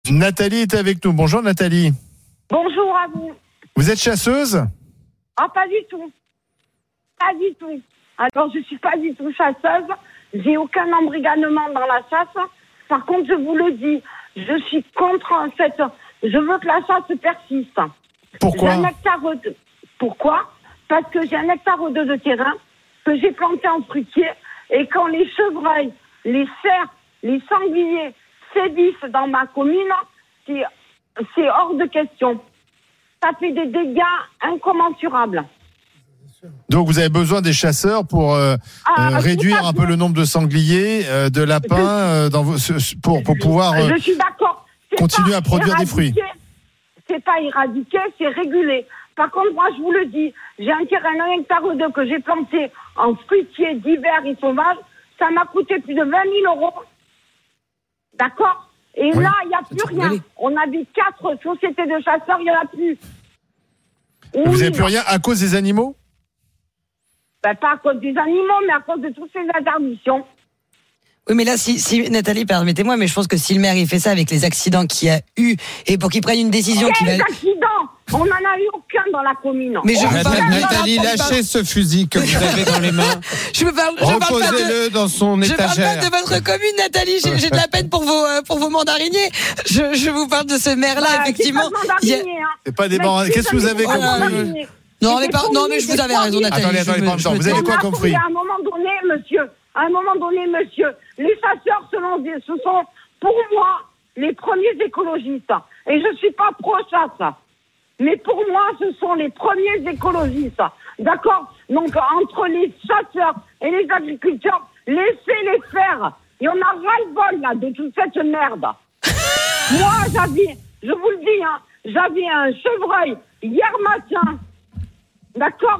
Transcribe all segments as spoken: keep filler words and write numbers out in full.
Nathalie est avec nous. Bonjour Nathalie. Bonjour à vous. Vous êtes chasseuse ? Ah, pas du tout. Pas du tout. Alors, je suis pas du tout chasseuse. J'ai aucun embrigadement dans la chasse. Par contre, je vous le dis, je suis contre cette... Je veux que la chasse persiste. Pourquoi ? J'ai un hectare de... Pourquoi ? Parce que j'ai un hectare ou deux de terrain que j'ai planté en fruitier. Et quand les chevreuils, les cerfs, les sangliers sévissent dans ma commune, c'est, c'est hors de question. Ça fait des dégâts incommensurables. Donc vous avez besoin des chasseurs pour euh, ah, euh, réduire un peu le nombre de sangliers, euh, de lapins, euh, dans vos, pour, pour pouvoir euh, je suis d'accord. C'est continuer à produire des fruits. C'est pas éradiqué, c'est régulé. Par contre, moi je vous le dis, j'ai un terrain d'un hectare ou deux que j'ai planté en fruitiers d'hiver et sauvages. Ça m'a coûté plus de vingt mille euros. D'accord ? Et oui. Là, il n'y a plus rien. Aller. On avait quatre sociétés de chasseurs, il n'y en a plus. Oui, vous n'avez plus rien à cause des animaux ? Ben, pas à cause des animaux, mais à cause de toutes ces interdictions. Oui, mais là, si, si Nathalie, permettez-moi, mais je pense que si le maire il fait ça avec les accidents qu'il y a eu et pour qu'il prenne une décision Quels qui va... accidents ? On n'en a eu aucun dans la commune. Mais je oh, vous parle, Nathalie, lâchez ce fusil que vous avez dans les mains. Je me parle, je parle pas Reposez-le de, dans son je étagère. Je parle pas de votre commune, Nathalie. J'ai, j'ai de la peine pour vos, pour vos mandariniers. Je, je vous parle de ce maire-là, bah, effectivement. C'est pas, il y a... hein. c'est pas des mandariniers. Qu'est-ce que vous avez compris ? Non, mais par... non, mais je vous avais raison, Nathalie. Attendez, attendez, je me, je vous avez quoi comme fruit ? À un moment donné, monsieur, à un moment donné, monsieur, les chasseurs, selon, ce sont, pour moi, les premiers écologistes. Et je suis pas pro-chasse. Mais pour moi, ce sont les premiers écologistes. D'accord ? Donc, entre les chasseurs et les agriculteurs, laissez-les faire. Et on a ras-le-bol, là, de toute cette merde. Moi, j'avais, je vous le dis, hein, j'avais un chevreuil hier matin. D'accord ?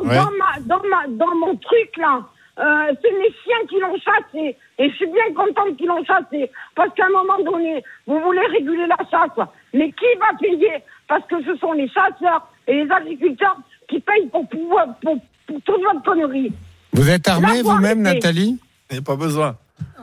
Ouais. Dans ma, dans ma, dans mon truc, là. Euh, c'est les chiens qui l'ont chassé. Et je suis bien contente qu'ils l'ont chassé. Parce qu'à un moment donné, vous voulez réguler la chasse. Mais qui va payer ? Parce que ce sont les chasseurs et les agriculteurs qui payent pour, pouvoir, pour, pour toute votre connerie. Vous êtes armée vous-même, arrêter. Nathalie ? Il n'y a pas besoin.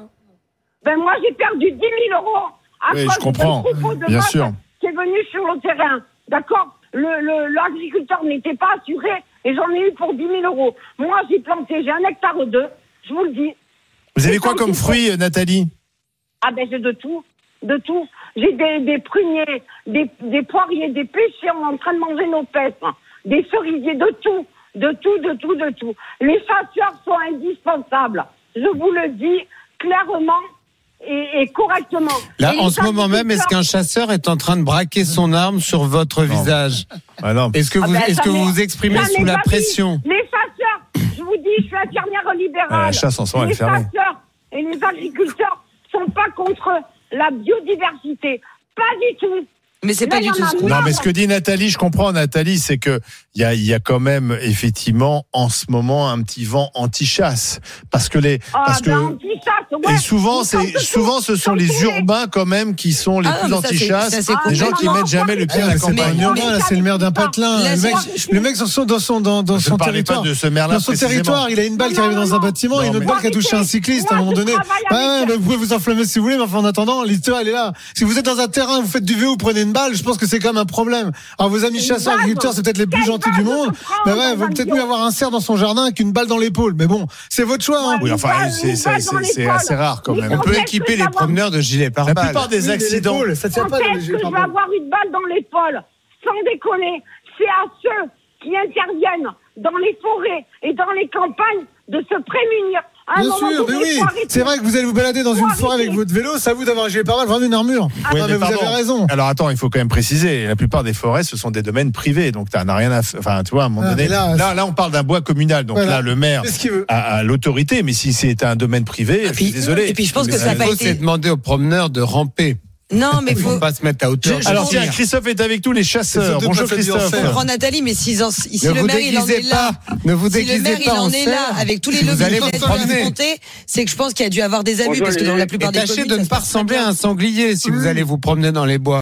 Ben moi, j'ai perdu dix mille euros à Oui, cause je comprends. d'un troupeau de Bien vaches sûr. qui est venu sur le terrain. D'accord ? Le, le, l'agriculteur n'était pas assuré et j'en ai eu pour dix mille euros. Moi, j'ai planté, j'ai un hectare ou deux, je vous le dis. Vous avez quoi comme fruit, Nathalie ? Ah ben j'ai de tout, de tout. J'ai des, des pruniers, des, des poiriers, des pêchers, on est en train de manger nos pêches, des cerisiers, de tout, de tout, de tout, de tout. Les chasseurs sont indispensables, je vous le dis clairement et, et correctement. Là, et en ce moment même, est-ce qu'un chasseur est en train de braquer son arme sur votre non. visage ? Ah non. Est-ce que vous, ah ben, est-ce que vous vous exprimez sous la pression ? Les chasseurs, je vous dis, je suis infirmière libérale. Ah, la chasse en soi, elle est les fermée. chasseurs et les agriculteurs sont pas contre la biodiversité. Pas du tout. Mais c'est pas Là, du tout ce qu'on... Non, mais ce que dit Nathalie, je comprends, Nathalie, c'est que il y a, il y a quand même effectivement en ce moment un petit vent anti-chasse, parce que les, Ah, parce ben, que anti-chasse, ouais. et souvent, Ils c'est sont souvent ce sont tous les les- urbains quand même qui sont les Ah, plus non, mais ça, c'est- anti-chasse, ça, c'est les gens qui complètement- mettent jamais le pied à Ah, la mais c'est pas un campagne. urbain, là, c'est le maire d'un patelin. Laisse- Le mec, le mec sont dans son, dans, dans Je son ne parlais pas territoire. de ce maire-là Dans son précisément. territoire, il a une balle qui Non, arrive non, dans un non. bâtiment et une Non, autre mais- balle qui a touché un cycliste à un Moi, moment je donné. travaille avec Ouais, eux. mais vous pouvez vous enflammer si vous voulez, mais enfin, en attendant, l'histoire, elle est là. Si vous êtes dans un terrain, vous faites du vélo, vous prenez une balle, je pense que c'est quand même un problème. Alors, vos amis Une chasseurs, balle, agriculteurs, c'est peut-être les plus quelle gentils balle du monde. je prends Mais ouais, dans vaut un peut-être bio mieux avoir un cerf dans son jardin qu'une balle dans l'épaule. Mais bon, c'est votre choix, hein. Oui, enfin, Une c'est balle, c'est- une balle c'est- dans c'est l'épaule. assez rare quand Mais même. On quand peut est-ce équiper que les ça va- promeneurs de gilets La pare-balles. plupart des Oui, accidents. l'épaule, ça tient Quand pas dans les est-ce yeux, que je pardon. vais avoir une balle dans l'épaule ? Sans déconner, c'est à ceux qui interviennent dans les forêts et dans les campagnes de se prémunir. À un Bien moment sûr, donné, mais oui. faut arrêter. C'est vrai que vous allez vous balader dans Faut une forêt arrêter. avec votre vélo, ça vous d'avoir un gilet pare-balles, vraiment une armure. Oui, Ah, mais vous pardon. avez raison. Alors attends, il faut quand même préciser, la plupart des forêts, ce sont des domaines privés, donc t'as rien à, f- enfin, tu vois, à un moment Ah, donné. mais là, Là, là, on parle d'un bois communal, donc Voilà. là, le maire C'est ce qu'il veut. a, a l'autorité, mais si c'est un domaine privé, je suis puis- désolé. et puis je pense Mais que Ce ça a qu'il pas faut, été- c'est demander aux promeneurs de ramper. Non, mais Il ne faut... faut pas se mettre à hauteur. Je- je Alors pense- tiens, Christophe est avec nous, les chasseurs. C'est surtout Bonjour pas fait du Christophe. Orphée. Je comprends Nathalie, mais si, en- si Ne le vous maire il en déguisez est là, pas, ne vous si le déguisez maire il pas en en est là, cerf, avec tous les si vous lobbies allez qui vous laissent promener. monter, c'est que je pense qu'il y a dû avoir des abus, parce que dans la plupart Et des tâchez communes, de ça ne se pas passe très ressembler bien. à un sanglier si vous allez vous promener dans les bois.